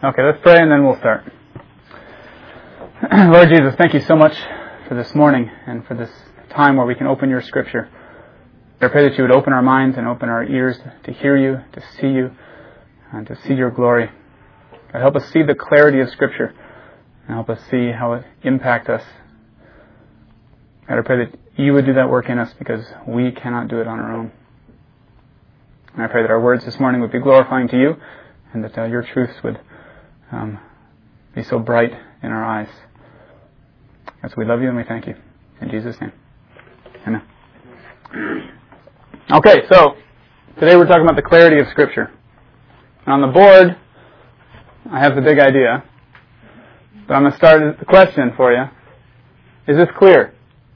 Okay, let's pray and then we'll start. Lord Jesus, thank you so much for this morning and for this time where we can open your Scripture. I pray that you would open our minds and open our ears to hear you, to see you, and to see your glory. God, help us see the clarity of Scripture and help us see how it impacts us. God, I pray that you would do that work in us because we cannot do it on our own. And I pray that our words this morning would be glorifying to you and that your truths would be so bright in our eyes. As we love you and we thank you. In Jesus' name. Amen. Okay, so today we're talking about the clarity of Scripture. And on the board, I have the big idea. But I'm going to start with the question for you. Is this clear?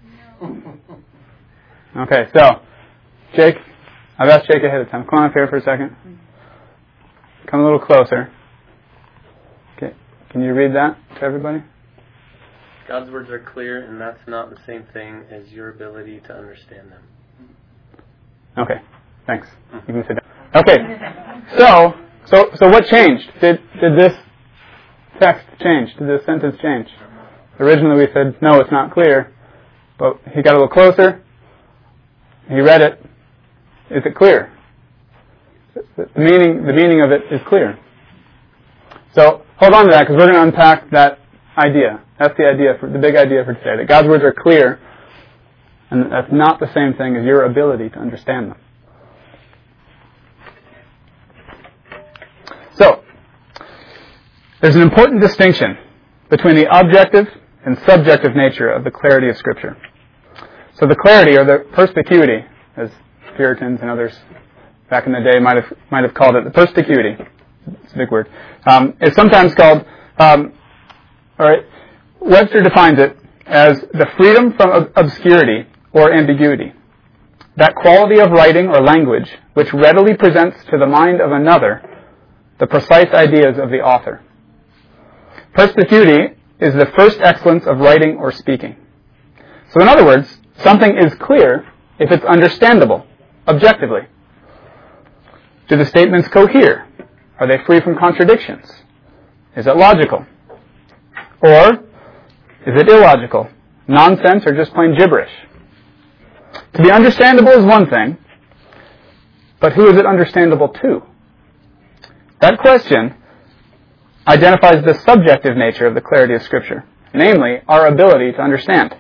Okay, so, Jake, I've asked Jake ahead of time. Come on up here for a second. Come a little closer. Okay, can you read that to everybody? God's words are clear, and that's not the same thing as your ability to understand them. Okay, thanks. You can sit down. Okay, so what changed? Did this text change? Did this sentence change? Originally we said, no, it's not clear. But he got a little closer. He read it. Is it clear? The meaning of it is clear. So hold on to that because we're going to unpack that idea. That's the big idea for today. That God's words are clear, and that's not the same thing as your ability to understand them. So there's an important distinction between the objective and subjective nature of the clarity of Scripture. So the clarity, or the perspicuity, as Puritans and others back in the day might have called it, the perspicuity, it's a big word, is sometimes called, Webster defines it as the freedom from obscurity or ambiguity, that quality of writing or language which readily presents to the mind of another the precise ideas of the author. Perspicuity is the first excellence of writing or speaking. So in other words, something is clear if it's understandable, objectively. Do the statements cohere? Are they free from contradictions? Is it logical? Or is it illogical? Nonsense or just plain gibberish? To be understandable is one thing, but who is it understandable to? That question identifies the subjective nature of the clarity of Scripture, namely, our ability to understand.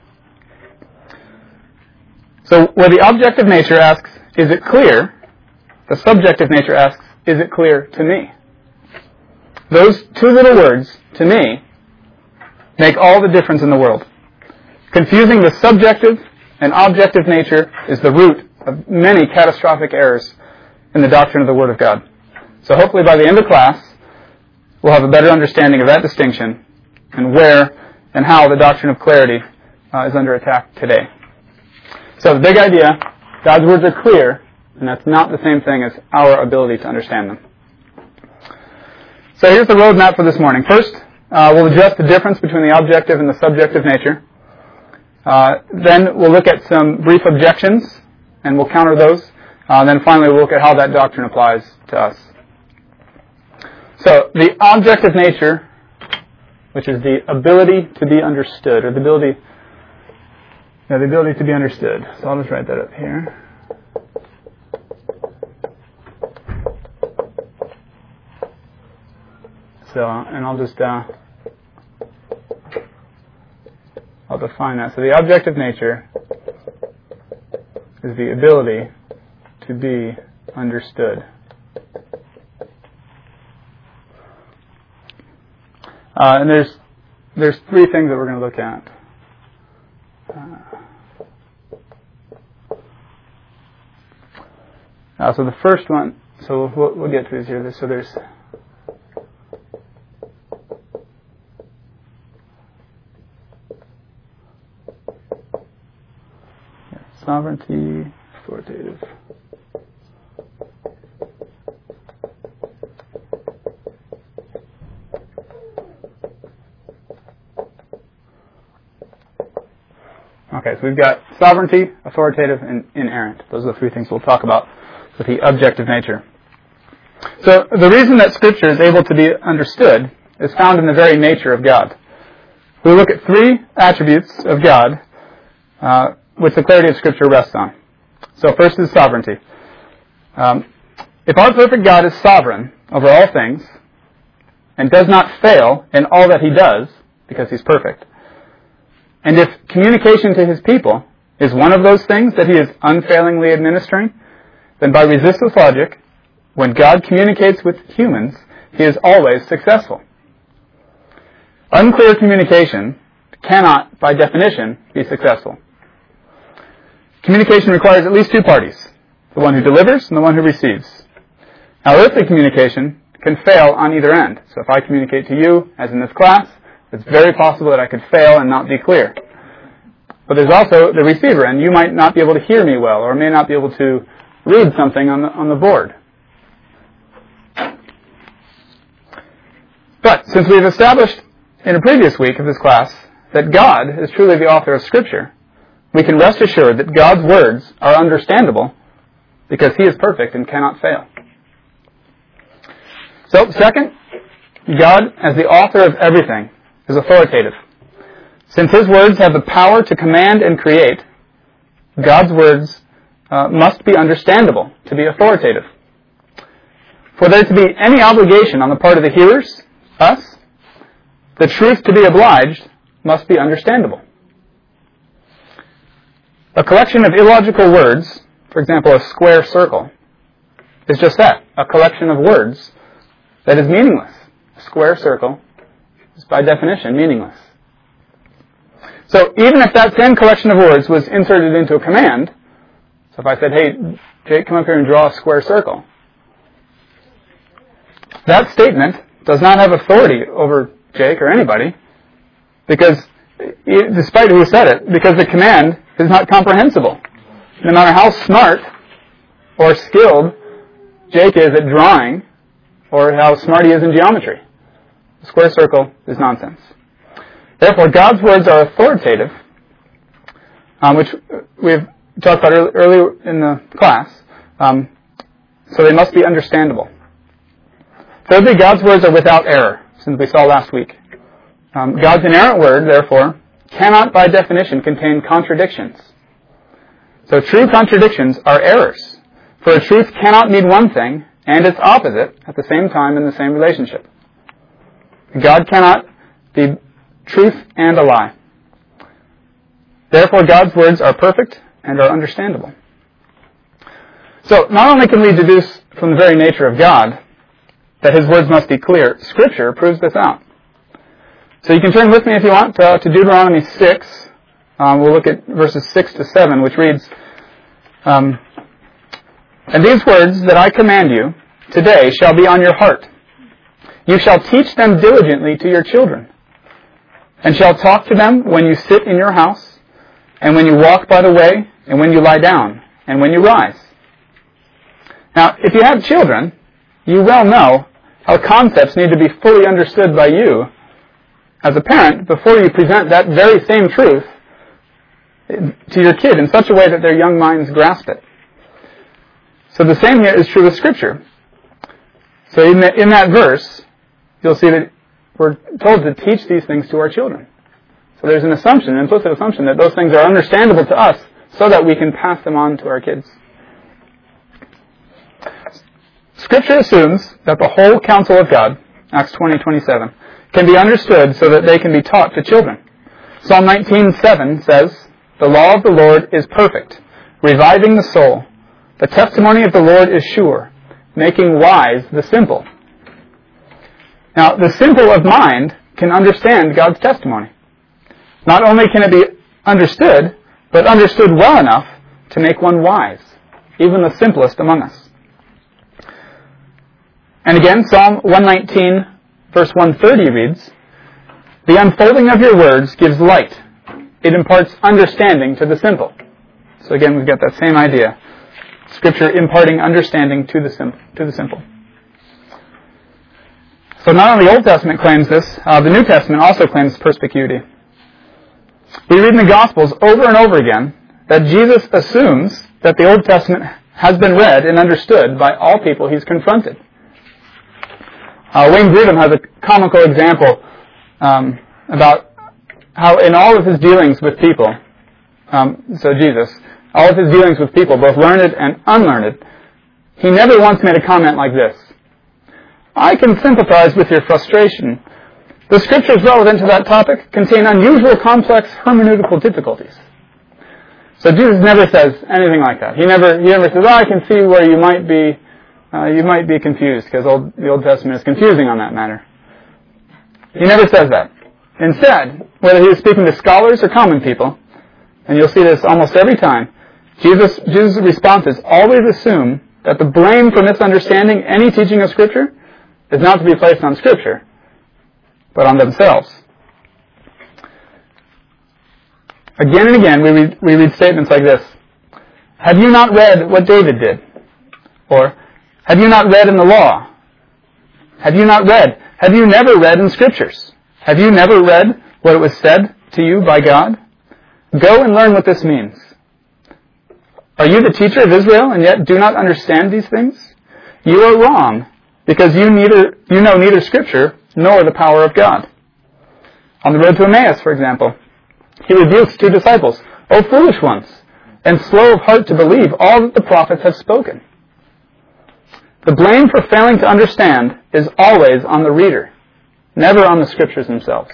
So, where the objective nature asks, is it clear? The subjective nature asks, is it clear to me? Those two little words, to me, make all the difference in the world. Confusing the subjective and objective nature is the root of many catastrophic errors in the doctrine of the Word of God. So hopefully by the end of class, we'll have a better understanding of that distinction and where and how the doctrine of clarity is under attack today. So the big idea, God's words are clear, and that's not the same thing as our ability to understand them. So here's the roadmap for this morning. First, we'll address the difference between the objective and the subjective nature. Then we'll look at some brief objections, and we'll counter those. Then finally we'll look at how that doctrine applies to us. So the objective nature, which is the ability to be understood, or the ability to be understood. So I'll just write that up here. So, and I'll just, I'll define that. So the objective nature is the ability to be understood. And there's three things that we're going to look at. So the first one, so we'll get to these here. So there's sovereignty, authoritative. Okay, so we've got sovereignty, authoritative, and inerrant. Those are the three things we'll talk about with the objective nature. So the reason that Scripture is able to be understood is found in the very nature of God. We look at three attributes of God which the clarity of Scripture rests on. So first is sovereignty. If our perfect God is sovereign over all things and does not fail in all that he does, because he's perfect, and if communication to his people is one of those things that he is unfailingly administering, then by resistless logic, when God communicates with humans, he is always successful. Unclear communication cannot, by definition, be successful. Communication requires at least two parties, the one who delivers and the one who receives. Now, earthly communication can fail on either end. So if I communicate to you, as in this class, it's very possible that I could fail and not be clear. But there's also the receiver, and you might not be able to hear me well, or may not be able to read something on the board. But since we've established in a previous week of this class that God is truly the author of Scripture, we can rest assured that God's words are understandable because he is perfect and cannot fail. So, second, God, as the author of everything, is authoritative. Since his words have the power to command and create, God's words must be understandable to be authoritative. For there to be any obligation on the part of the hearers, us, the truth to be obliged must be understandable. A collection of illogical words, for example, a square circle, is just that, a collection of words that is meaningless. A square circle is by definition meaningless. So even if that same collection of words was inserted into a command, so if I said, hey, Jake, come up here and draw a square circle, that statement does not have authority over Jake or anybody, because, despite who said it, because the command is not comprehensible. No matter how smart or skilled Jake is at drawing, or how smart he is in geometry, a square circle is nonsense. Therefore, God's words are authoritative, which we've talked about earlier in the class, so they must be understandable. Thirdly, God's words are without error, since we saw last week. God's inerrant word, therefore, cannot by definition contain contradictions. So true contradictions are errors, for a truth cannot mean one thing and its opposite at the same time in the same relationship. God cannot be truth and a lie. Therefore, God's words are perfect and are understandable. So, not only can we deduce from the very nature of God that his words must be clear, Scripture proves this out. So you can turn with me, if you want, to Deuteronomy 6. We'll look at verses 6 to 7, which reads, And these words that I command you today shall be on your heart. You shall teach them diligently to your children, and shall talk to them when you sit in your house, and when you walk by the way, and when you lie down, and when you rise. Now, if you have children, you well know how concepts need to be fully understood by you as a parent before you present that very same truth to your kid in such a way that their young minds grasp it. So the same here is true with Scripture. So in that verse, you'll see that we're told to teach these things to our children. So there's an assumption, an implicit assumption, that those things are understandable to us so that we can pass them on to our kids. Scripture assumes that the whole counsel of God, Acts 20:27, can be understood so that they can be taught to children. Psalm 19:7 says, The law of the Lord is perfect, reviving the soul. The testimony of the Lord is sure, making wise the simple. Now, the simple of mind can understand God's testimony. Not only can it be understood, but understood well enough to make one wise, even the simplest among us. And again, Psalm 119, verse 130 reads, The unfolding of your words gives light. It imparts understanding to the simple. So again, we've got that same idea. Scripture imparting understanding to the simple. So not only the Old Testament claims this, the New Testament also claims perspicuity. We read in the Gospels over and over again that Jesus assumes that the Old Testament has been read and understood by all people he's confronted. Wayne Grudem has a comical example about how in all of his dealings with people, so Jesus, all of his dealings with people, both learned and unlearned, he never once made a comment like this: "I can sympathize with your frustration. The scriptures relevant to that topic contain unusual complex hermeneutical difficulties." So Jesus never says anything like that. He never says, "I can see where you might be confused because the Old Testament is confusing on that matter." He never says that. Instead, whether he is speaking to scholars or common people, and you'll see this almost every time, Jesus' responses always assume that the blame for misunderstanding any teaching of Scripture is not to be placed on Scripture, but on themselves. Again and again, we read statements like this: "Have you not read what David did?" Or, "Have you not read in the law?" "Have you not read? Have you never read in Scriptures? Have you never read what it was said to you by God? Go and learn what this means. Are you the teacher of Israel and yet do not understand these things? You are wrong, because you know neither Scripture nor the power of God." On the road to Emmaus, for example, he rebukes two disciples: "O foolish ones, and slow of heart to believe all that the prophets have spoken." The blame for failing to understand is always on the reader, never on the Scriptures themselves.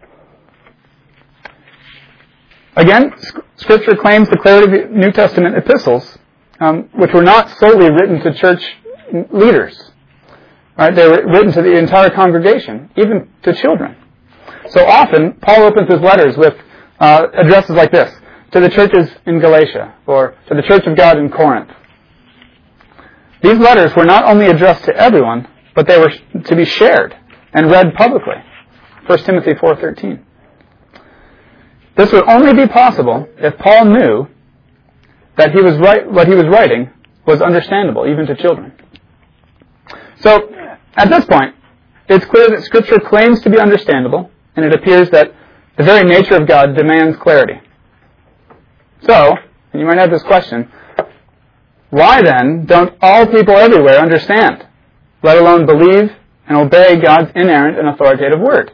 Again, Scripture claims the clarity of the New Testament epistles, which were not solely written to church leaders. Right? They were written to the entire congregation, even to children. So often, Paul opens his letters with addresses like this: "To the churches in Galatia," or "To the church of God in Corinth." These letters were not only addressed to everyone, but they were to be shared and read publicly. 1 Timothy 4:13. This would only be possible if Paul knew that what he was writing was understandable, even to children. So, at this point, it's clear that Scripture claims to be understandable, and it appears that the very nature of God demands clarity. So, and you might have this question: why then don't all people everywhere understand, let alone believe and obey God's inerrant and authoritative word?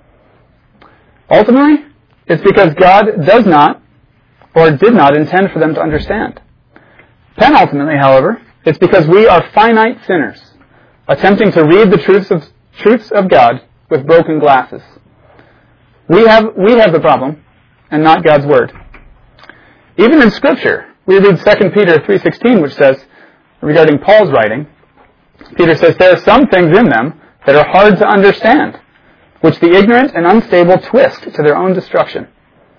Ultimately, it's because God does not or did not intend for them to understand. Penultimately, however, it's because we are finite sinners, attempting to read the truths of God with broken glasses. We have the problem, and not God's word. Even in Scripture, we read 2 Peter 3:16, which says, regarding Paul's writing, Peter says, "There are some things in them that are hard to understand, which the ignorant and unstable twist to their own destruction,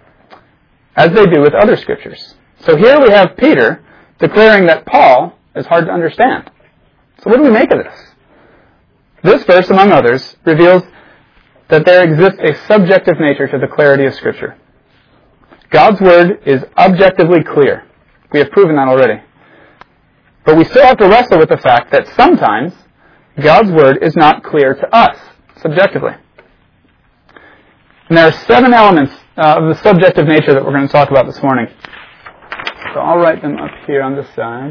as they do with other Scriptures." So here we have Peter declaring that Paul is hard to understand. So what do we make of this? This verse, among others, reveals that there exists a subjective nature to the clarity of Scripture. God's Word is objectively clear. We have proven that already. But we still have to wrestle with the fact that sometimes God's Word is not clear to us, subjectively. And there are 7 elements of the subjective nature that we're going to talk about this morning. So I'll write them up here on this side.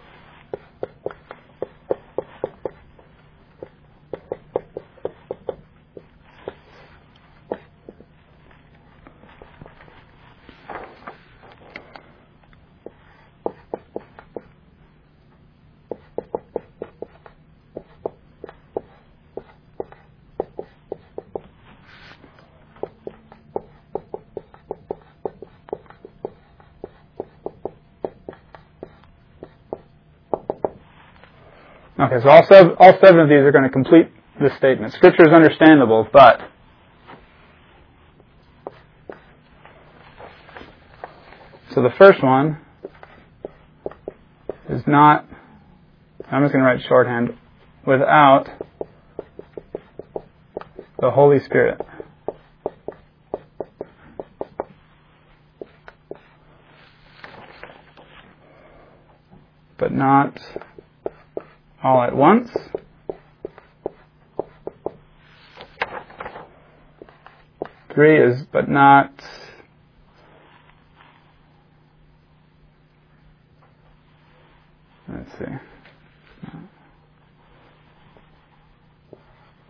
Okay, so all seven of these are going to complete this statement. Scripture is understandable, but so the first one is not, I'm just going to write shorthand, without the Holy Spirit. But not all at once. Three is, but not let's see.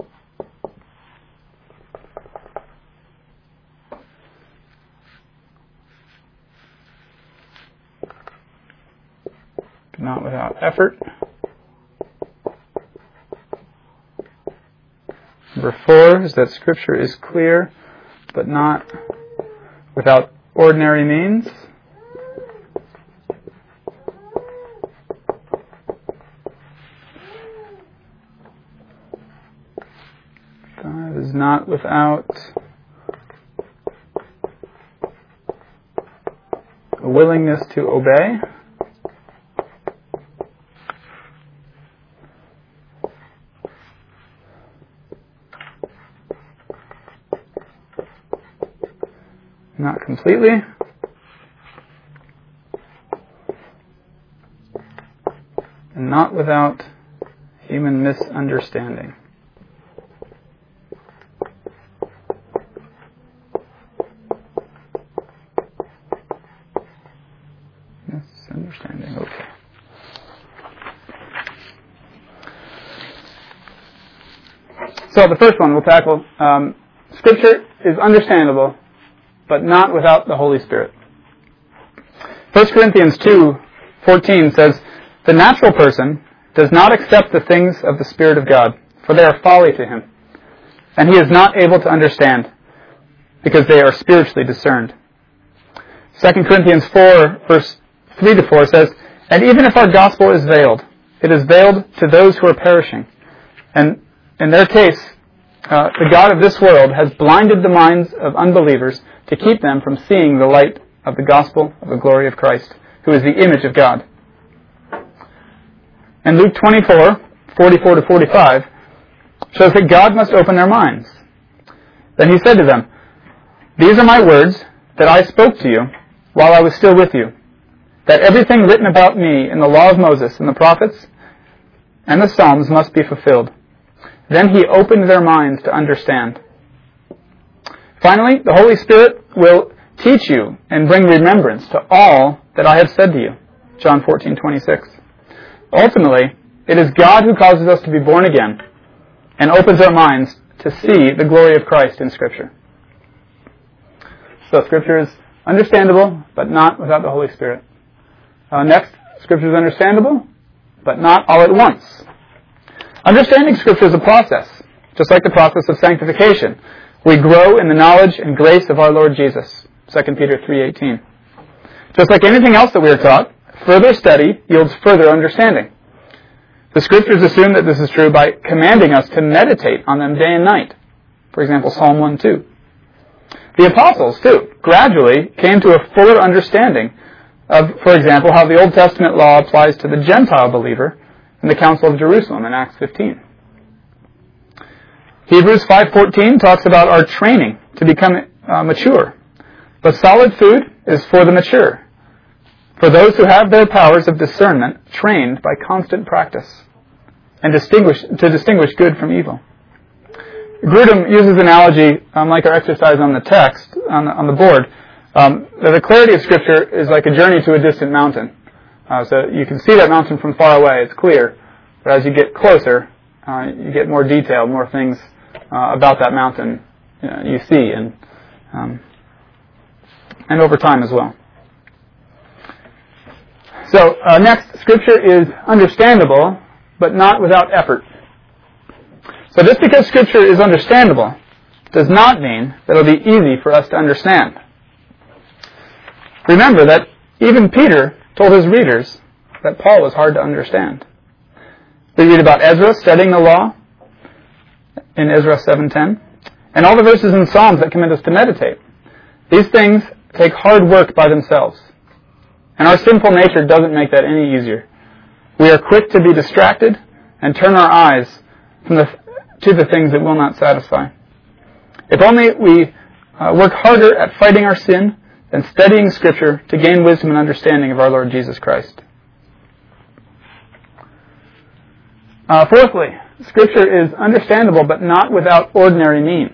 not without effort. Number 4 is that Scripture is clear, but not without ordinary means. Is not without a willingness to obey. Not completely. And not without human misunderstanding. Okay. So the first one we'll tackle, Scripture is understandable, but not without the Holy Spirit. 1 Corinthians 2:14 says, "The natural person does not accept the things of the Spirit of God, for they are folly to him, and he is not able to understand, because they are spiritually discerned." 2 Corinthians 4, verse 3-4 says, "And even if our gospel is veiled, it is veiled to those who are perishing. And in their case, the God of this world has blinded the minds of unbelievers to keep them from seeing the light of the gospel of the glory of Christ, who is the image of God." And Luke 24, 44-45 shows that God must open their minds. Then he said to them, "These are my words that I spoke to you while I was still with you, that everything written about me in the law of Moses and the prophets and the Psalms must be fulfilled." Then he opened their minds to understand. Finally, the Holy Spirit will teach you and bring remembrance to all that I have said to you. John 14:26. Ultimately, it is God who causes us to be born again and opens our minds to see the glory of Christ in Scripture. So Scripture is understandable, but not without the Holy Spirit. Next, Scripture is understandable, but not all at once. Understanding Scripture is a process, just like the process of sanctification. We grow in the knowledge and grace of our Lord Jesus, 2 Peter 3:18. Just like anything else that we are taught, further study yields further understanding. The Scriptures assume that this is true by commanding us to meditate on them day and night. For example, Psalm 1:2. The apostles, too, gradually came to a fuller understanding of, for example, how the Old Testament law applies to the Gentile believer in the Council of Jerusalem in Acts 15. Hebrews 5:14 talks about our training to become mature. But solid food is for the mature, for those who have their powers of discernment trained by constant practice, and to distinguish good from evil. Grudem uses an analogy, like our exercise on the text, on the board, that the clarity of Scripture is like a journey to a distant mountain. So you can see that mountain from far away, it's clear. But as you get closer, you get more detail, more things about that mountain you see, and over time as well. So next, Scripture is understandable, but not without effort. So just because Scripture is understandable does not mean that it will be easy for us to understand. Remember that even Peter told his readers that Paul was hard to understand. We read about Ezra studying the law in Ezra 7:10, and all the verses in Psalms that command us to meditate. These things take hard work by themselves, and our sinful nature doesn't make that any easier. We are quick to be distracted and turn our eyes to the things that will not satisfy. If only we work harder at fighting our sin and studying Scripture to gain wisdom and understanding of our Lord Jesus Christ. Fourthly, Scripture is understandable but not without ordinary means.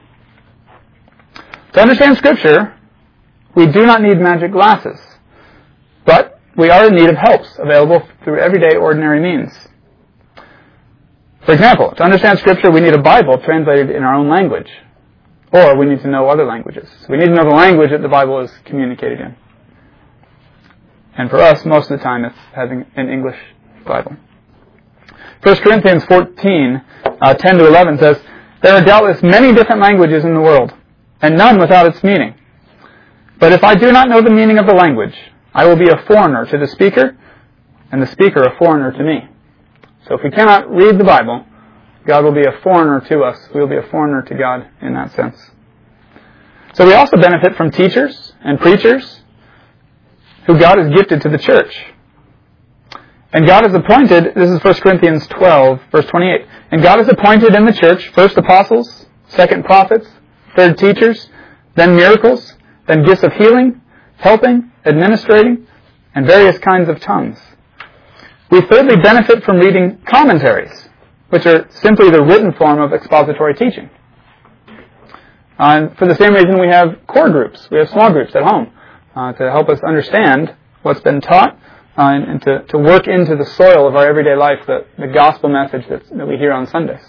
To understand Scripture, we do not need magic glasses, but we are in need of helps available through everyday ordinary means. For example, to understand Scripture, we need a Bible translated in our own language, or we need to know other languages. We need to know the language that the Bible is communicated in. And for us, most of the time, it's having an English Bible. 1 Corinthians 14, 10 to 11 says, "There are doubtless many different languages in the world, and none without its meaning. But if I do not know the meaning of the language, I will be a foreigner to the speaker, and the speaker a foreigner to me." So if we cannot read the Bible, God will be a foreigner to us. We will be a foreigner to God in that sense. So we also benefit from teachers and preachers who God has gifted to the church. And God has appointed, this is 1 Corinthians 12, verse 28, "And God has appointed in the church first apostles, second prophets, third teachers, then miracles, then gifts of healing, helping, administrating, and various kinds of tongues." We thirdly benefit from reading commentaries, which are simply the written form of expository teaching. And for the same reason we have core groups, we have small groups at home to help us understand what's been taught and to work into the soil of our everyday life the gospel message that we hear on Sundays.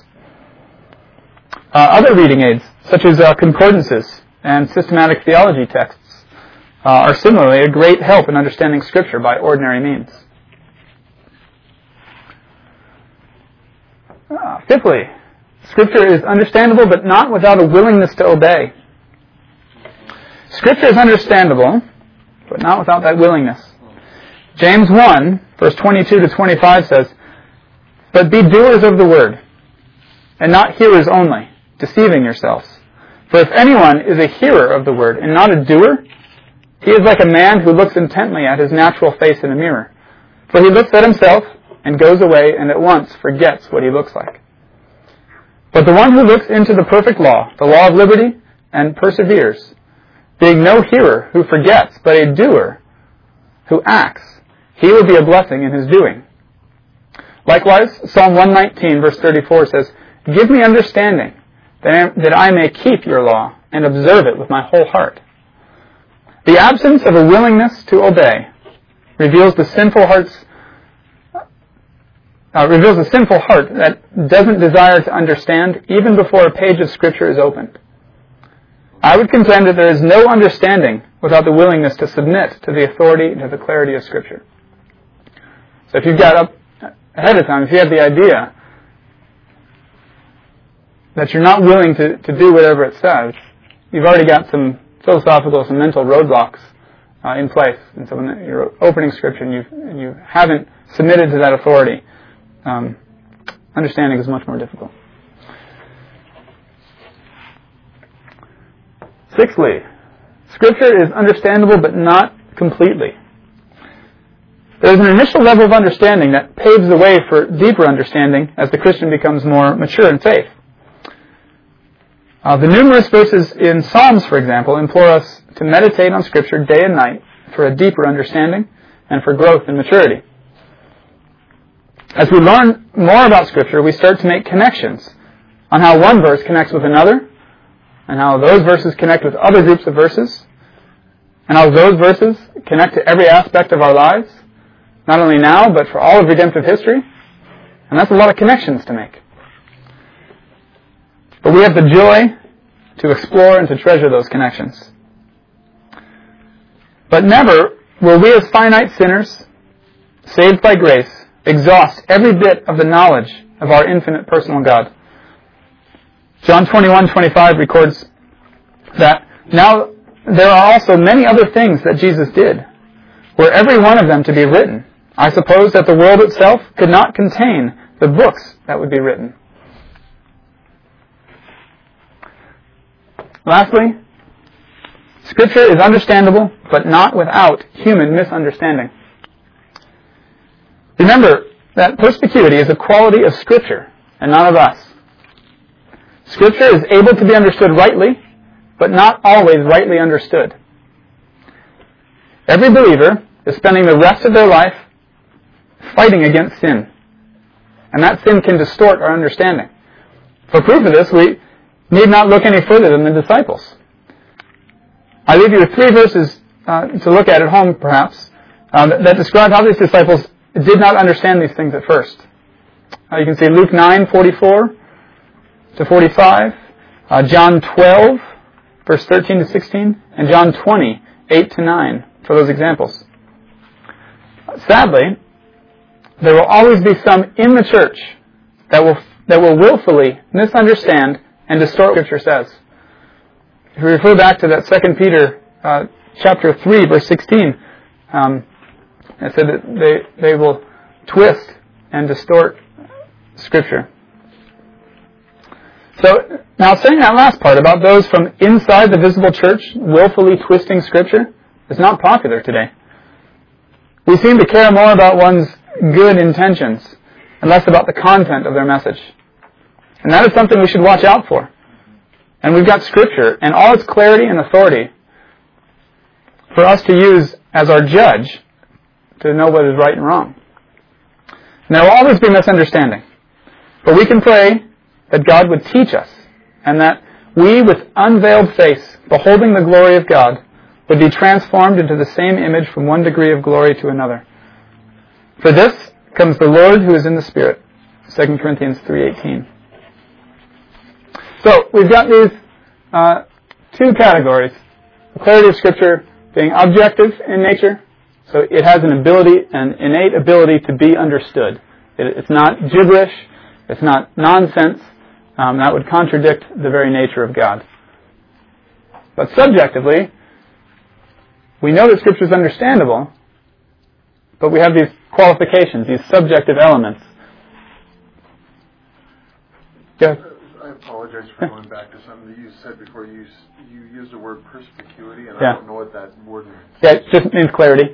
Other reading aids, such as concordances and systematic theology texts, are similarly a great help in understanding Scripture by ordinary means. Fifthly, Scripture is understandable but not without a willingness to obey. Scripture is understandable but not without that willingness. James 1, verse 22 to 25 says, "But be doers of the word, and not hearers only, deceiving yourselves. For if anyone is a hearer of the word and not a doer, he is like a man who looks intently at his natural face in a mirror. For he looks at himself and goes away and at once forgets what he looks like. But the one who looks into the perfect law, the law of liberty, and perseveres, being no hearer who forgets, but a doer who acts, he will be a blessing in his doing." Likewise, Psalm 119, verse 34 says, "Give me understanding, that I may keep your law and observe it with my whole heart." The absence of a willingness to obey reveals the sinful heart that doesn't desire to understand even before a page of Scripture is opened. I would contend that there is no understanding without the willingness to submit to the authority and to the clarity of Scripture. So if you've got up ahead of time, if you have the idea that you're not willing to do whatever it says, you've already got some philosophical, some mental roadblocks in place. And so when you're opening Scripture and you haven't submitted to that authority, understanding is much more difficult. Sixthly, Scripture is understandable but not completely. There is an initial level of understanding that paves the way for deeper understanding as the Christian becomes more mature in faith. The numerous verses in Psalms, for example, implore us to meditate on Scripture day and night for a deeper understanding and for growth in maturity. As we learn more about Scripture, we start to make connections on how one verse connects with another, and how those verses connect with other groups of verses, and how those verses connect to every aspect of our lives, not only now, but for all of redemptive history. And that's a lot of connections to make. But we have the joy to explore and to treasure those connections. But never will we as finite sinners, saved by grace, exhaust every bit of the knowledge of our infinite personal God. John 21:25 records that now there are also many other things that Jesus did, were every one of them to be written. I suppose that the world itself could not contain the books that would be written. Lastly, Scripture is understandable, but not without human misunderstanding. Remember that perspicuity is a quality of Scripture and not of us. Scripture is able to be understood rightly, but not always rightly understood. Every believer is spending the rest of their life fighting against sin. And that sin can distort our understanding. For proof of this, we need not look any further than the disciples. I leave you with 3 verses to look at home, perhaps, that describe how these disciples did not understand these things at first. You can see Luke 9:44 to 45, John 12, verse 13 to 16, and John 20, 8 to 9 for those examples. sadly, there will always be some in the church that will willfully misunderstand and distort what Scripture says. If we refer back to that 2 Peter chapter 3, verse 16, it said that they will twist and distort Scripture. So, now saying that last part about those from inside the visible church willfully twisting Scripture is not popular today. We seem to care more about one's good intentions and less about the content of their message. And that is something we should watch out for. And we've got Scripture and all its clarity and authority for us to use as our judge to know what is right and wrong. And there will always be misunderstanding. But we can pray that God would teach us, and that we, with unveiled face, beholding the glory of God, would be transformed into the same image from one degree of glory to another. For this comes the Lord who is in the Spirit. 2 Corinthians 3:18. So, we've got these two categories. The clarity of Scripture being objective in nature, so it has an innate ability to be understood. It's not gibberish, it's not nonsense. That would contradict the very nature of God. But subjectively, we know that Scripture is understandable, but we have these qualifications, these subjective elements. Yeah. I apologize for going back to something that you said before. You used the word perspicuity, and Yeah. I don't know what that word means. Yeah, it just means clarity.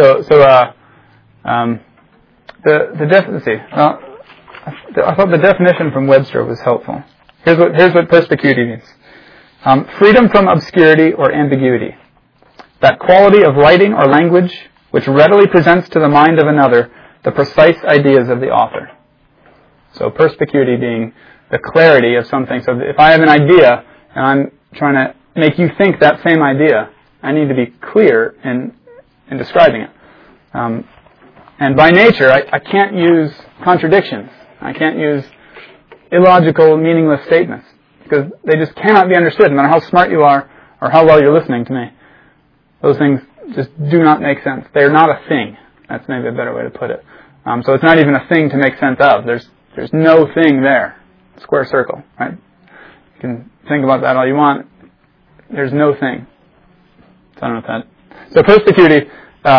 Let's see. I thought the definition from Webster was helpful. Here's what perspicuity means. Freedom from obscurity or ambiguity. That quality of writing or language which readily presents to the mind of another the precise ideas of the author. So perspicuity being the clarity of something. So if I have an idea and I'm trying to make you think that same idea, I need to be clear in describing it. And by nature, I can't use contradictions. I can't use illogical, meaningless statements because they just cannot be understood, no matter how smart you are or how well you're listening to me. Those things just do not make sense. They are not a thing. That's maybe a better way to put it. So it's not even a thing to make sense of. There's no thing there. Square circle, right? You can think about that all you want. There's no thing. So I don't know if that. So perspicuity.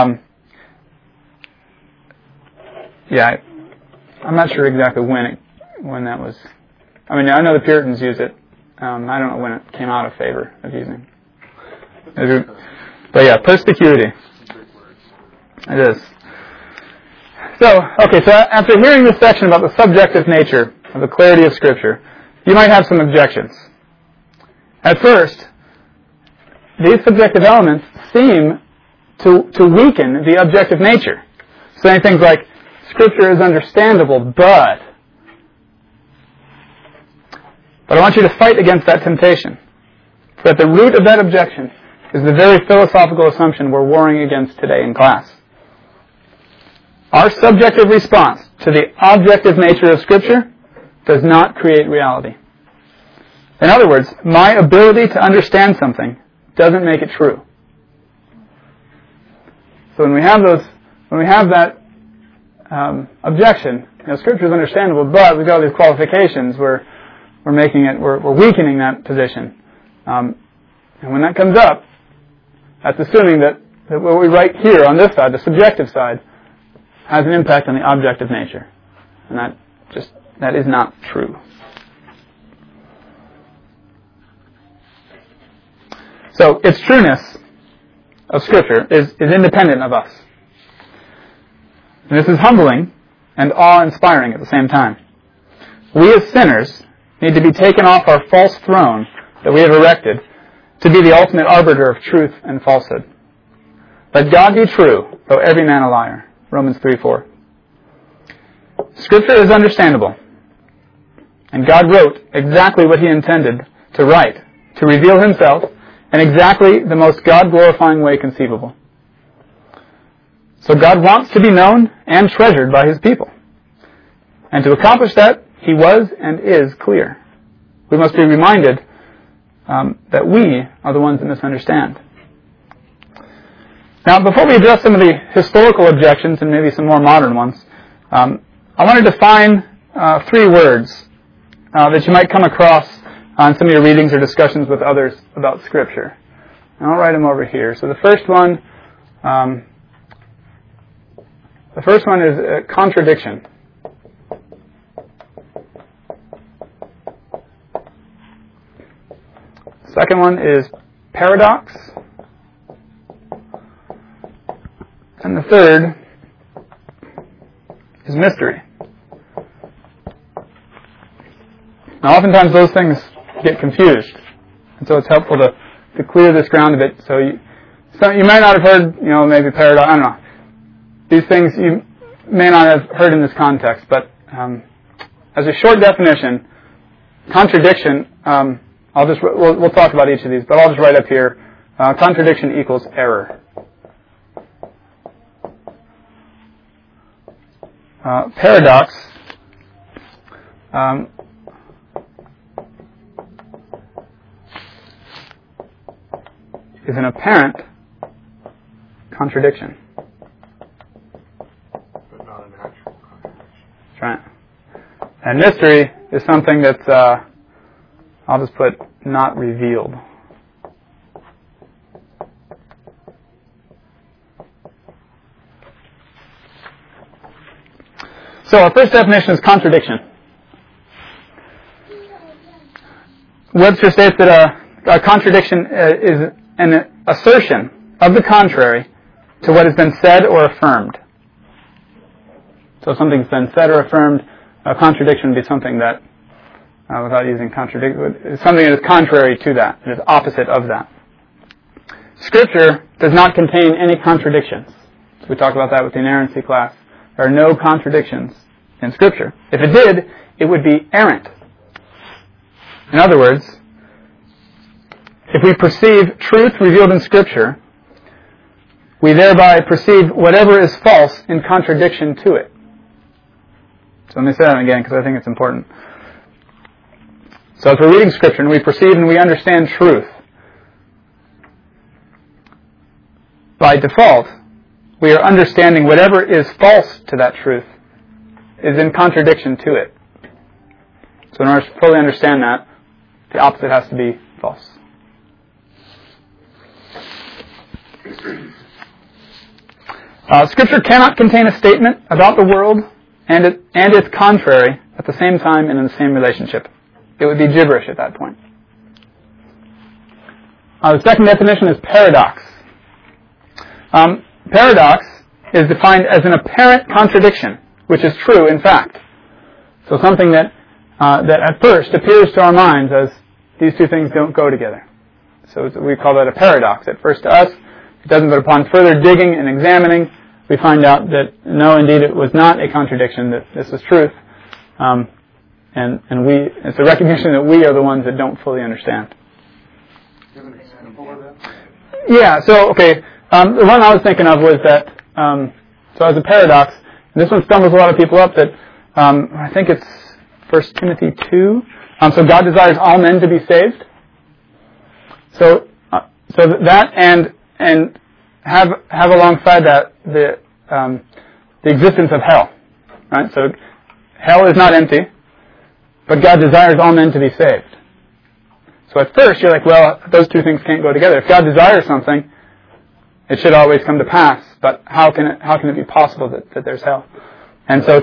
I'm not sure exactly when that was. I mean, I know the Puritans use it. I don't know when it came out of favor of using it. But yeah, perspicuity. It is. So after hearing this section about the subjective nature of the clarity of Scripture, you might have some objections. At first, these subjective elements seem to weaken the objective nature. Saying things like, Scripture is understandable, but I want you to fight against that temptation. For at the root of that objection is the very philosophical assumption we're warring against today in class. Our subjective response to the objective nature of Scripture does not create reality. In other words, my ability to understand something doesn't make it true. So when we have that objection, Scripture is understandable, but we've got these qualifications. We're weakening that position. And when that comes up, that's assuming that what we write here on this side, the subjective side, has an impact on the objective nature. And that is not true. So its trueness of Scripture is independent of us. And this is humbling and awe-inspiring at the same time. We as sinners need to be taken off our false throne that we have erected to be the ultimate arbiter of truth and falsehood. Let God be true, though every man a liar. Romans 3:4. Scripture is understandable, and God wrote exactly what He intended to write, to reveal Himself in exactly the most God-glorifying way conceivable. So God wants to be known and treasured by His people. And to accomplish that, He was and is clear. We must be reminded that we are the ones that misunderstand. Now, before we address some of the historical objections and maybe some more modern ones, I want to define 3 words that you might come across on some of your readings or discussions with others about Scripture. And I'll write them over here. So the first one is contradiction. Second one is paradox. And the third is mystery. Now, oftentimes those things get confused, and so it's helpful to clear this ground a bit. So you might not have heard, maybe paradox. I don't know. These things you may not have heard in this context, but as a short definition, contradiction. We'll talk about each of these, but I'll just write up here. Contradiction equals error. Paradox is an apparent contradiction. But not an actual contradiction. That's right. And mystery is something that's, I'll just put, not revealed. So our first definition is contradiction. Webster states that a contradiction is an assertion of the contrary to what has been said or affirmed. So if something's been said or affirmed, a contradiction would be something that, without using contradiction, something that is contrary to that, it is opposite of that. Scripture does not contain any contradictions. So we talked about that with the inerrancy class. There are no contradictions in Scripture. If it did, it would be errant. In other words, if we perceive truth revealed in Scripture, we thereby perceive whatever is false in contradiction to it. So let me say that again because I think it's important. So as we're reading Scripture and we perceive and we understand truth, by default, we are understanding whatever is false to that truth is in contradiction to it. So in order to fully understand that, the opposite has to be false. Scripture cannot contain a statement about the world and its contrary at the same time and in the same relationship. It would be gibberish at that point. The second definition is paradox. Paradox is defined as an apparent contradiction, which is true in fact. So something that at first appears to our minds as these two things don't go together. So we call that a paradox. At first to us, it doesn't, but upon further digging and examining, we find out that no, indeed, it was not a contradiction, that this is truth. And it's a recognition that we are the ones that don't fully understand. Do you have an example of that? Yeah, so, okay, the one I was thinking of was that, so as a paradox, and this one stumbles a lot of people up, that I think it's 1 Timothy 2. So God desires all men to be saved. So that and have alongside that the existence of hell, right? So hell is not empty, but God desires all men to be saved. So at first you're like, well, those two things can't go together. If God desires something, it should always come to pass. But how can it be possible that there's hell? And so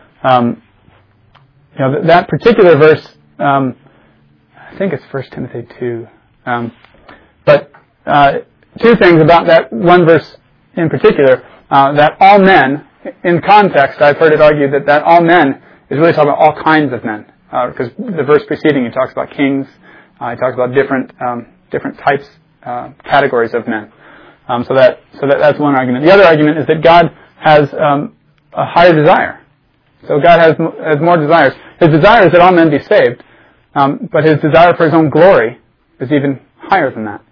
that particular verse, I think it's 1 Timothy 2. But two things about that one verse in particular, that all men, in context, I've heard it argued that all men is really talking about all kinds of men. Because the verse preceding, he talks about kings, he talks about different types, categories of men. So that's one argument. The other argument is that God has a higher desire. So God has more desires. His desire is that all men be saved, but his desire for his own glory is even higher than that.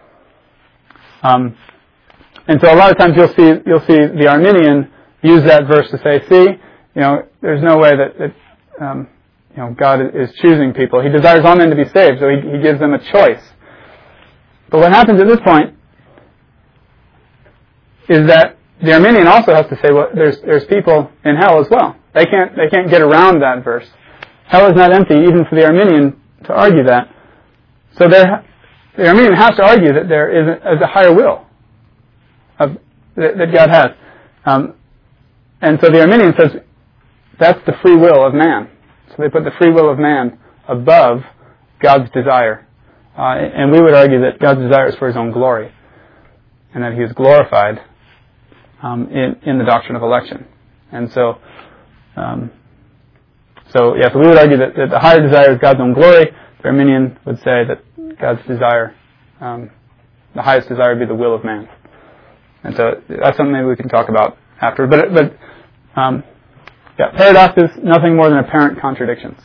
And so a lot of times you'll see the Arminian use that verse to say, see, there's no way that God is choosing people. He desires all men to be saved, so he gives them a choice. But what happens at this point is that the Arminian also has to say, well, there's people in hell as well. They can't get around that verse. Hell is not empty, even for the Arminian to argue that. So the Arminian has to argue that there is a higher will that God has. And so the Arminian says that's the free will of man. So they put the free will of man above God's desire. And we would argue that God's desire is for His own glory, and that He is glorified in the doctrine of election. And so we would argue that the higher desire is God's own glory. The Arminian would say that God's desire, the highest desire, would be the will of man. And so that's something maybe we can talk about after. But paradox is nothing more than apparent contradictions.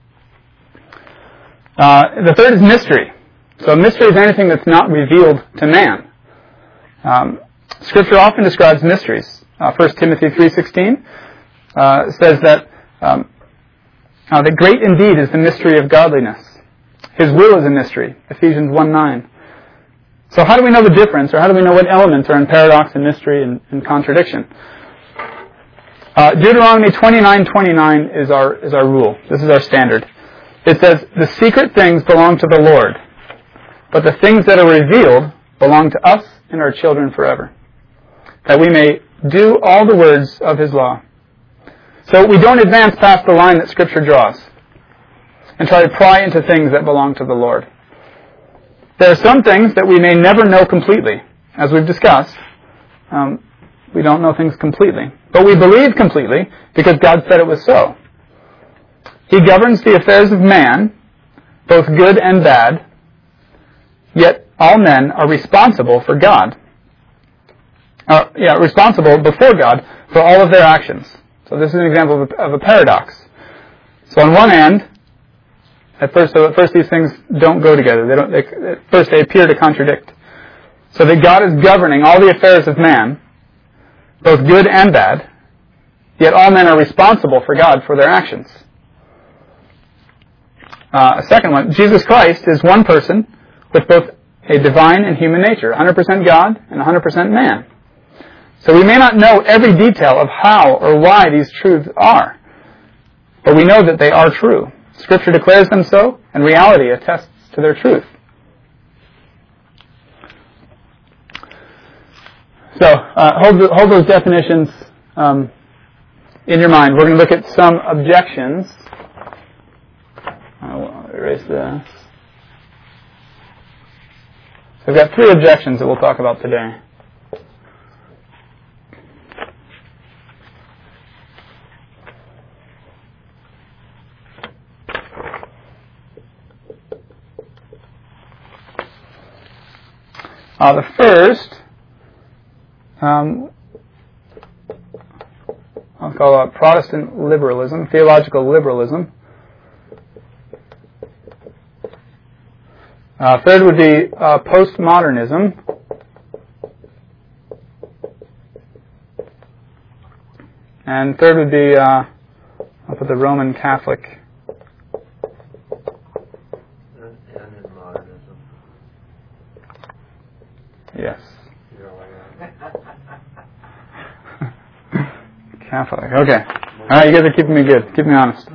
The third is mystery. So mystery is anything that's not revealed to man. Scripture often describes mysteries. 1 Timothy 3:16 says that that great indeed is the mystery of godliness. His will is a mystery. Ephesians 1:9. So how do we know the difference, or how do we know what elements are in paradox and mystery and contradiction? Deuteronomy 29:29 is our rule. This is our standard. It says, "The secret things belong to the Lord, but the things that are revealed belong to us and our children forever, that we may do all the words of His law." So we don't advance past the line that Scripture draws and try to pry into things that belong to the Lord. There are some things that we may never know completely. As we've discussed, we don't know things completely. But we believe completely because God said it was so. He governs the affairs of man, both good and bad, yet all men are responsible for God. Responsible before God for all of their actions. So this is an example of a paradox. So on one hand, at first these things don't go together. At first they appear to contradict. So that God is governing all the affairs of man, both good and bad, yet all men are responsible for God for their actions. A second one, Jesus Christ is one person with both a divine and human nature, 100% God and 100% man. So we may not know every detail of how or why these truths are, but we know that they are true. Scripture declares them so, and reality attests to their truth. So hold those definitions in your mind. We're going to look at some objections. I'll erase this. So we've got 3 objections that we'll talk about today. The first, I'll call it Protestant liberalism, theological liberalism. Third would be postmodernism. And third would be, I'll put the Roman Catholic. And modernism. Yes. Catholic. Okay. All right, you guys are keeping me good. Keep me honest.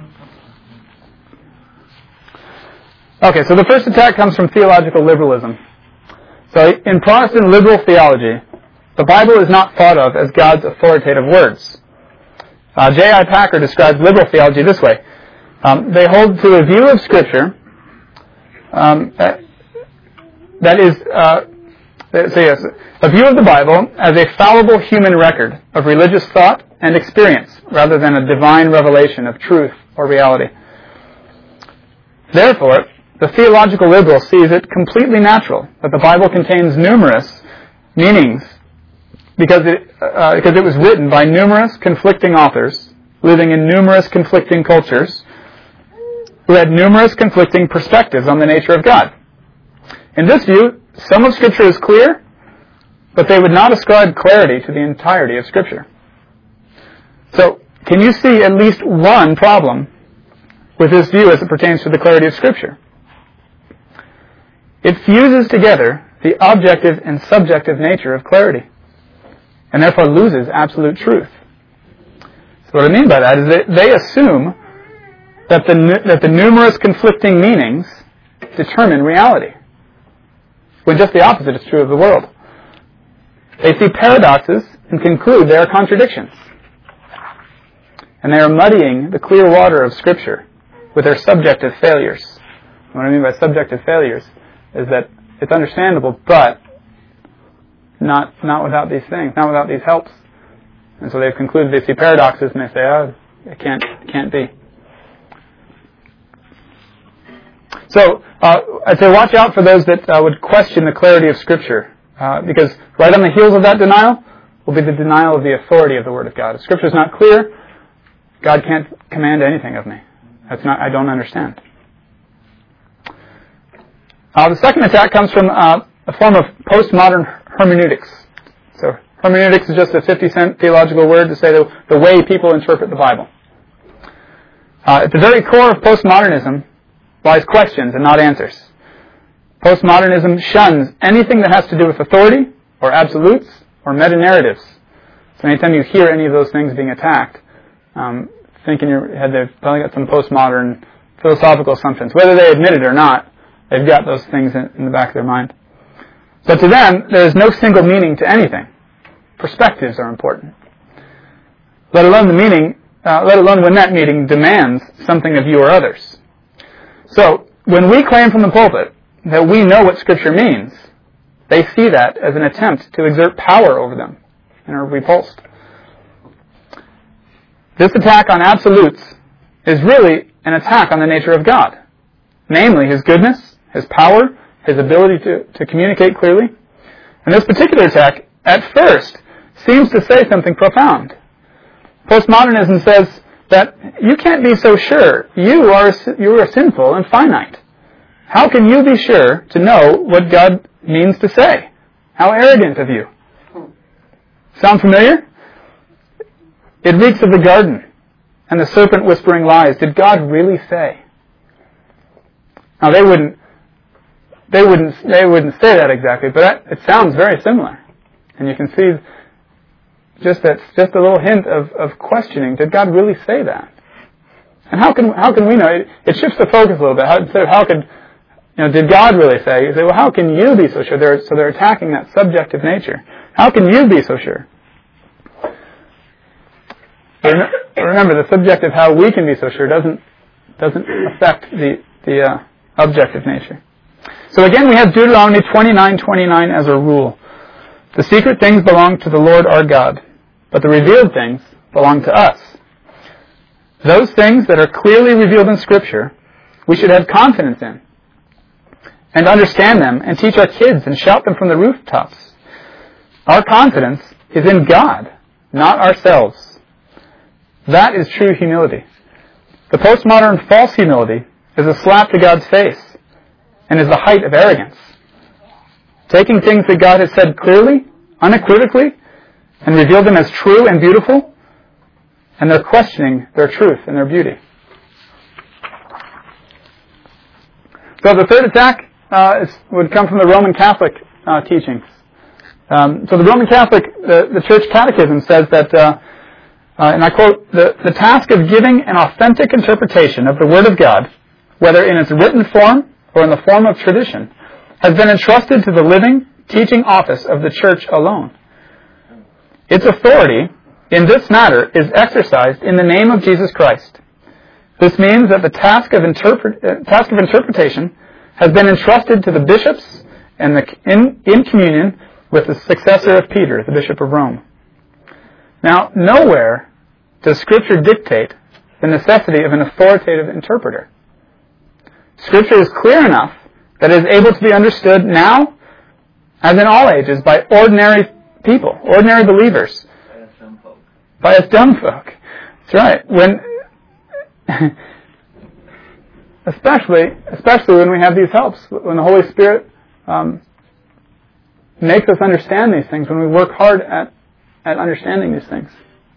Okay, so the first attack comes from theological liberalism. So in Protestant liberal theology, the Bible is not thought of as God's authoritative words. J.I. Packer describes liberal theology this way. They hold to a view of Scripture that is, a view of the Bible as a fallible human record of religious thought and experience, rather than a divine revelation of truth or reality. Therefore, the theological liberal sees it completely natural that the Bible contains numerous meanings because it was written by numerous conflicting authors living in numerous conflicting cultures who had numerous conflicting perspectives on the nature of God. In this view, some of Scripture is clear, but they would not ascribe clarity to the entirety of Scripture. So, can you see at least one problem with this view as it pertains to the clarity of Scripture? It fuses together the objective and subjective nature of clarity. and therefore loses absolute truth. So what I mean by that is that they assume that the numerous conflicting meanings determine reality, when just the opposite is true of the world. They see paradoxes and conclude they are contradictions. And they are muddying the clear water of Scripture with their subjective failures. What I mean by subjective failures is that it's understandable, but not without these things, not without these helps. And so they've concluded they see paradoxes and they say, oh, it can't be. So I'd say watch out for those that would question the clarity of Scripture, because right on the heels of that denial will be the denial of the authority of the Word of God. If Scripture is not clear, God can't command anything of me. I don't understand. The second attack comes from a form of postmodern hermeneutics. So hermeneutics is just a 50-cent theological word to say the way people interpret the Bible. At the very core of postmodernism lies questions and not answers. Postmodernism shuns anything that has to do with authority or absolutes or meta-narratives. So anytime you hear any of those things being attacked, think in your head they've probably got some postmodern philosophical assumptions. Whether they admit it or not, they've got those things in the back of their mind. But to them, there is no single meaning to anything. Perspectives are important. Let alone when that meaning demands something of you or others. So, when we claim from the pulpit that we know what Scripture means, they see that as an attempt to exert power over them and are repulsed. This attack on absolutes is really an attack on the nature of God, namely His goodness, His power, His ability to communicate clearly. And this particular attack, at first, seems to say something profound. Postmodernism says that you can't be so sure. You are sinful and finite. How can you be sure to know what God means to say? How arrogant of you. Sound familiar? It reeks of the garden and the serpent whispering lies. Did God really say? Now they wouldn't say that exactly, but it sounds very similar. And you can see just a little hint of questioning. Did God really say that? And how can we know? It shifts the focus a little bit. Did God really say? You say, well, how can you be so sure? They're attacking that subjective nature. How can you be so sure? Remember, the subjective how we can be so sure doesn't affect the objective nature. So again, we have Deuteronomy 29:29 as a rule. The secret things belong to the Lord our God, but the revealed things belong to us. Those things that are clearly revealed in Scripture, we should have confidence in, and understand them, and teach our kids, and shout them from the rooftops. Our confidence is in God, not ourselves. That is true humility. The postmodern false humility is a slap to God's face, and is the height of arrogance. Taking things that God has said clearly, unequivocally, and revealed them as true and beautiful, and they're questioning their truth and their beauty. So the third attack would come from the Roman Catholic teachings. So the Roman Catholic, the Church Catechism says that, and I quote, the task of giving an authentic interpretation of the Word of God, whether in its written form or in the form of tradition, has been entrusted to the living, teaching office of the Church alone. Its authority in this matter is exercised in the name of Jesus Christ. This means that the task of interpretation has been entrusted to the bishops and in communion with the successor of Peter, the Bishop of Rome. Now, nowhere does Scripture dictate the necessity of an authoritative interpreter. Scripture is clear enough that it is able to be understood now, as in all ages, by ordinary people, ordinary believers. By us dumb folk. That's right. Especially when we have these helps, when the Holy Spirit makes us understand these things, when we work hard at understanding these things.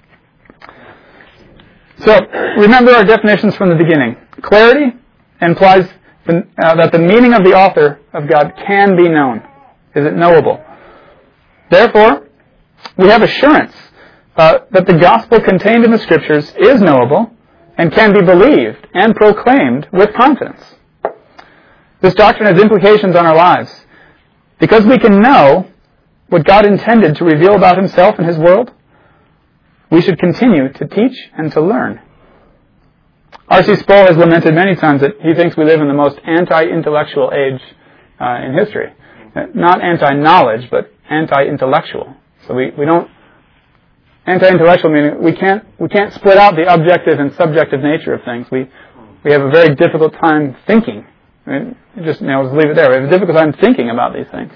So, remember our definitions from the beginning. Clarity implies that the meaning of the author of God can be known. Is it knowable? Therefore, we have assurance that the gospel contained in the Scriptures is knowable and can be believed and proclaimed with confidence. This doctrine has implications on our lives. Because we can know what God intended to reveal about Himself and His world, we should continue to teach and to learn. R.C. Sproul has lamented many times that he thinks we live in the most anti-intellectual age in history. Not anti-knowledge, but anti-intellectual. So we don't... Anti-intellectual meaning we can't split out the objective and subjective nature of things. We have a very difficult time thinking. I mean, just let's leave it there. We have a difficult time thinking about these things.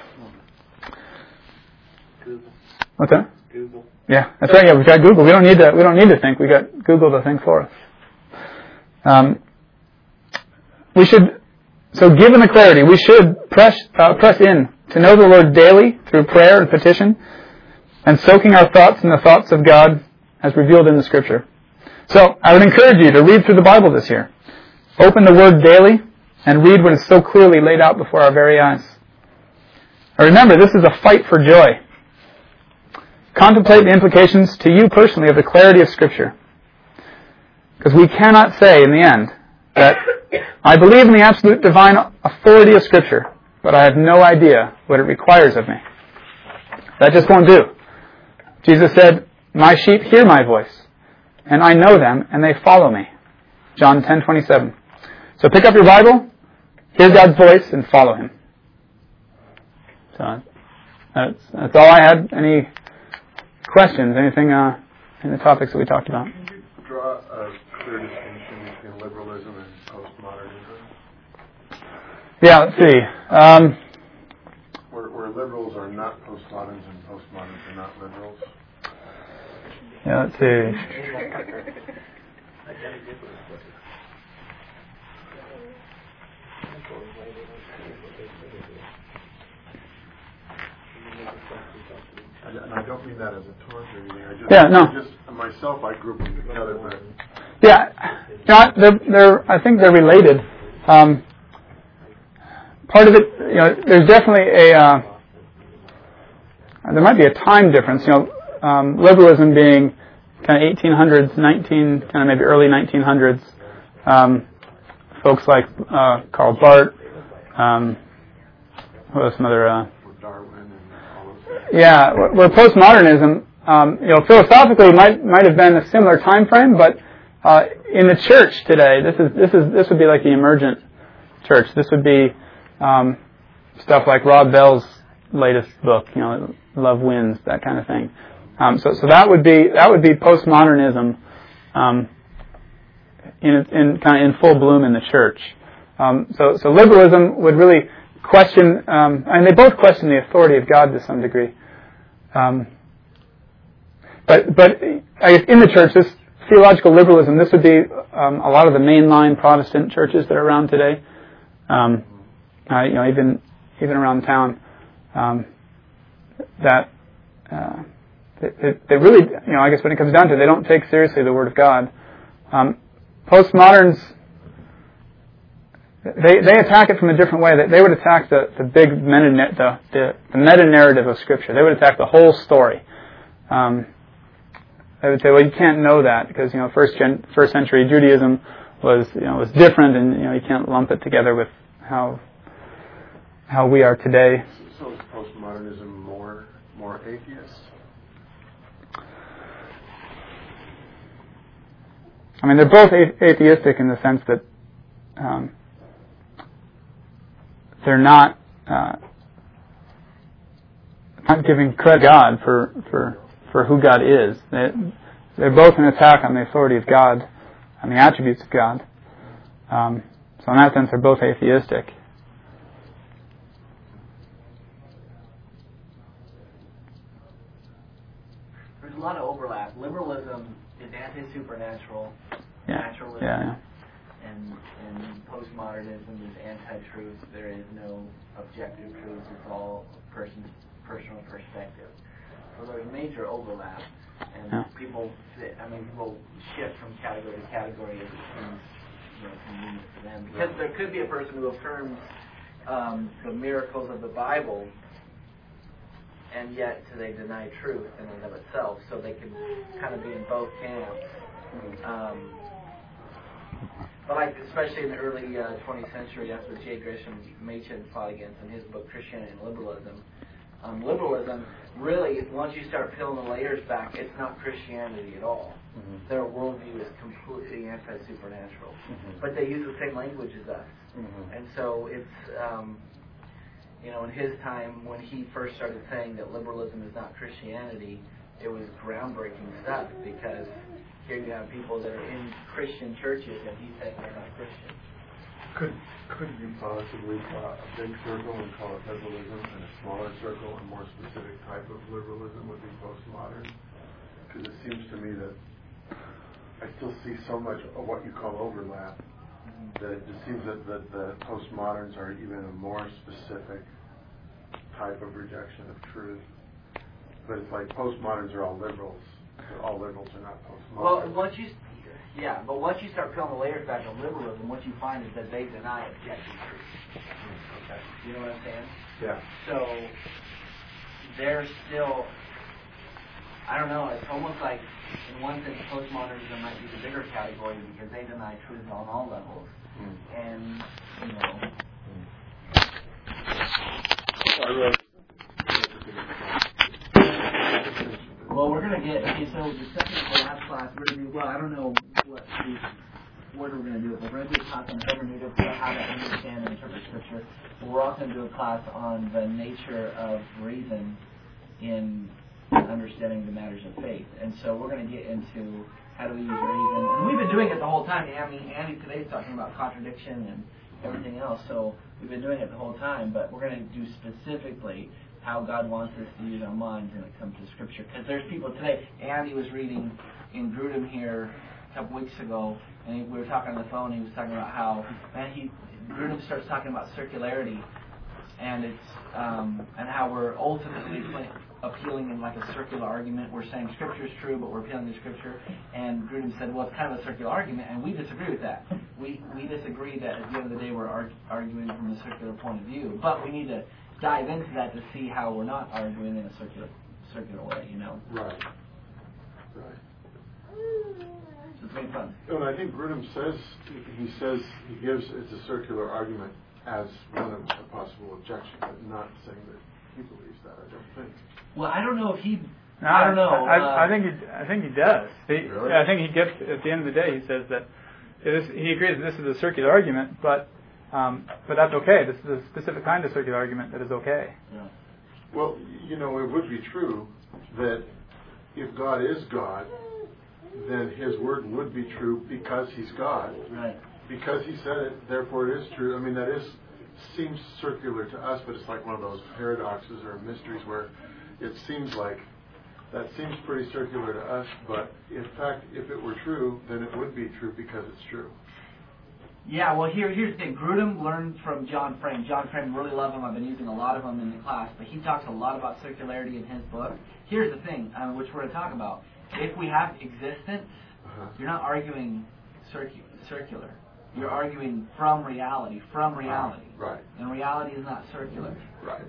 Google. What's that? Google. Yeah, that's right. Yeah, we've got Google. We don't need to think. We got Google to think for us. We should. So, given the clarity, we should press in to know the Lord daily through prayer and petition, and soaking our thoughts in the thoughts of God as revealed in the Scripture. So, I would encourage you to read through the Bible this year. Open the Word daily and read what is so clearly laid out before our very eyes. Now remember, this is a fight for joy. Contemplate the implications to you personally of the clarity of Scripture. Because we cannot say in the end that I believe in the absolute divine authority of Scripture, but I have no idea what it requires of me. That just won't do. Jesus said, "My sheep hear my voice, and I know them, and they follow me." John 10:27. So pick up your Bible, hear God's voice, and follow Him. So that's all I had. Any questions? Anything in the topics that we talked about? Can you draw a clear distinction between liberalism and postmodernism? Yeah, let's see. Where liberals are not postmoderns and postmoderns are not liberals? Yeah, let's see. And I don't mean that as a taunt or anything. Myself, I group them together, but... Yeah, I think they're related. Part of it, there's definitely there might be a time difference. Liberalism being kind of 1800s, kind of maybe early 1900s. Folks like Karl Barth, what was some other... Darwin and all those things. Yeah, where postmodernism, philosophically might have been a similar time frame, but in the church today, this would be like the emergent church. This would be stuff like Rob Bell's latest book, Love Wins, that kind of thing. So that would be postmodernism in full bloom in the church. So liberalism would really question, and they both question the authority of God to some degree. But I guess in the church, this theological liberalism, this would be a lot of the mainline Protestant churches that are around today. Even around town, that they really, I guess when it comes down to it, they don't take seriously the Word of God. Postmoderns, they attack it from a different way. They would attack the big meta-narrative of Scripture. They would attack the whole story. They would say, well, you can't know that because first century Judaism was different, and you can't lump it together with how we are today. So is postmodernism more atheist? I mean, they're both atheistic in the sense that they're not giving credit to God for who God is. They're both an attack on the authority of God, on the attributes of God. So in that sense, they're both atheistic. There's a lot of overlap. Liberalism is anti-supernatural, naturalism, and postmodernism is anti-truth. There is no objective truth. It's all person's personal perspective. So there's major overlap, and people shift from category to category as it seems convenient for them. Because there could be a person who affirms the miracles of the Bible, and yet they deny truth in and of itself, so they can kind of be in both camps. But like, especially in the early 20th century, that's what J. Gresham Machen fought against in his book Christianity and Liberalism. Liberalism, really, once you start peeling the layers back, it's not Christianity at all. Mm-hmm. Their worldview is completely anti-supernatural. Mm-hmm. But they use the same language as us. Mm-hmm. And so it's, in his time, when he first started saying that liberalism is not Christianity, it was groundbreaking stuff, because here you have people that are in Christian churches and he's saying they're not Christian. Could you possibly draw a big circle and call it liberalism, and a smaller circle, a more specific type of liberalism would be postmodern? Because it seems to me that I still see so much of what you call overlap, that it just seems that the postmoderns are even a more specific type of rejection of truth. But it's like postmoderns are all liberals. All liberals are not postmoderns. Well, but once you start peeling the layers back on liberalism, what you find is that they deny objective truth. Okay. You know what I'm saying? Yeah. So they're still, I don't know, it's almost like, in one sense, postmodernism might be the bigger category, because they deny truth on all levels. And, well, we're going to get, so the second to last class, we're going to do, I don't know what we're going to do it, but we're going to do a class on hermeneutics, how to understand and interpret Scripture. But we're also going to do a class on the nature of reason in understanding the matters of faith. And so we're going to get into how do we use reason. And we've been doing it the whole time. I mean, Andy today is talking about contradiction and everything else, so we've been doing it the whole time, but we're going to do specifically how God wants us to use our minds when it comes to Scripture. Because there's people today, Andy was reading in Grudem here a couple weeks ago, and we were talking on the phone, he was talking about how, Grudem starts talking about circularity, and it's, and how we're ultimately appealing in like a circular argument. We're saying Scripture is true, but we're appealing to Scripture. And Grudem said, well, it's kind of a circular argument, and we disagree with that. We disagree that at the end of the day we're arguing from a circular point of view. But we need to dive into that to see how we're not arguing in a circular way, Right. So it's very fun. And I think Grudem he gives it's a circular argument as one of the possible objections, but not saying that he believes that, I don't think. Well, I don't know if he... No, I don't know. I think he does. Really? I think he gets, at the end of the day, he says that he agrees that this is a circular argument, but that's okay. This is a specific kind of circular argument that is okay. Yeah. Well, it would be true that if God is God, then His word would be true because He's God. Right. Because He said it, therefore it is true. I mean, seems circular to us, but it's like one of those paradoxes or mysteries where it seems like that seems pretty circular to us, but in fact, if it were true, then it would be true because it's true. Yeah, well, here's the thing. Grudem learned from John Frame. John Frame, really love him. I've been using a lot of them in the class, but he talks a lot about circularity in his book. Here's the thing, which we're going to talk about. If we have existence, you're not arguing circular. You're arguing from reality. Right. And reality is not circular. Right.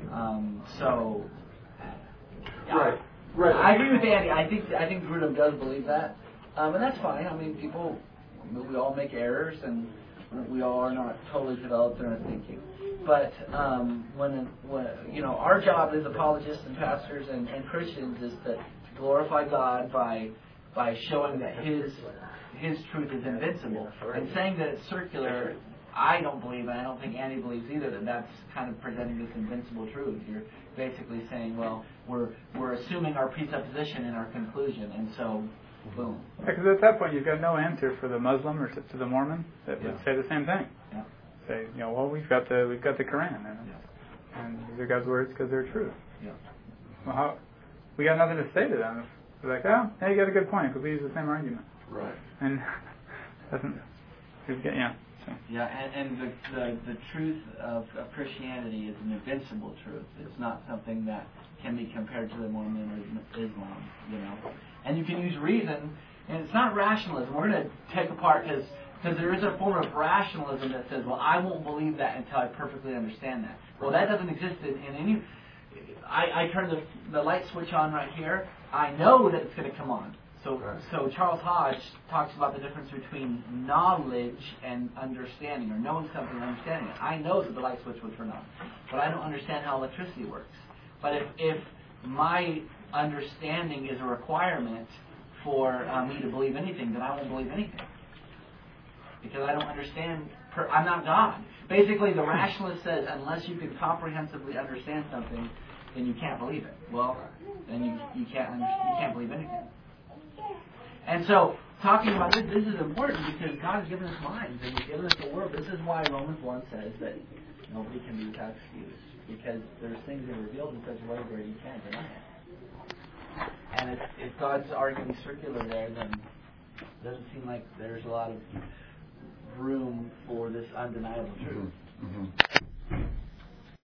Right. Right. I agree with Andy. I think Grudem does believe that, and that's fine. I mean, we all make errors, and we all are not totally developed in our thinking. But when our job as apologists and pastors and Christians is to glorify God by showing that His truth is invincible, and saying that it's circular. I don't believe, and I don't think Andy believes either, that that's kind of presenting this invincible truth. You're basically saying, well, we're assuming our presupposition in our conclusion, and so, boom. Because at that point, you've got no answer for the Muslim or to the Mormon that would say the same thing. Yeah. Say, well, we've got the Quran, and these are God's words because they're true. Yeah. Well, we got nothing to say to them. They're like, you got a good point, because we use the same argument. Right. And doesn't, yeah. Yeah, and the truth of Christianity is an invincible truth. It's not something that can be compared to the Mormon or Islam, And you can use reason, and it's not rationalism. We're going to take apart, because there is a form of rationalism that says, well, I won't believe that until I perfectly understand that. Well, that doesn't exist in any... I turn the light switch on right here. I know that it's going to come on. So Charles Hodge talks about the difference between knowledge and understanding, or knowing something and understanding it. I know that the light switch will turn on, but I don't understand how electricity works. But if my understanding is a requirement for me to believe anything, then I won't believe anything. Because I don't understand, I'm not God. Basically, the rationalist says, unless you can comprehensively understand something, then you can't believe it. Well, then you can't believe anything. And so, talking about this is important because God has given us minds and He's given us the world. This is why Romans 1 says that nobody can be without excuse, because there's things that are revealed in such a way where you can't deny it. And if God's arguing circular there, then it doesn't seem like there's a lot of room for this undeniable truth. Mm-hmm.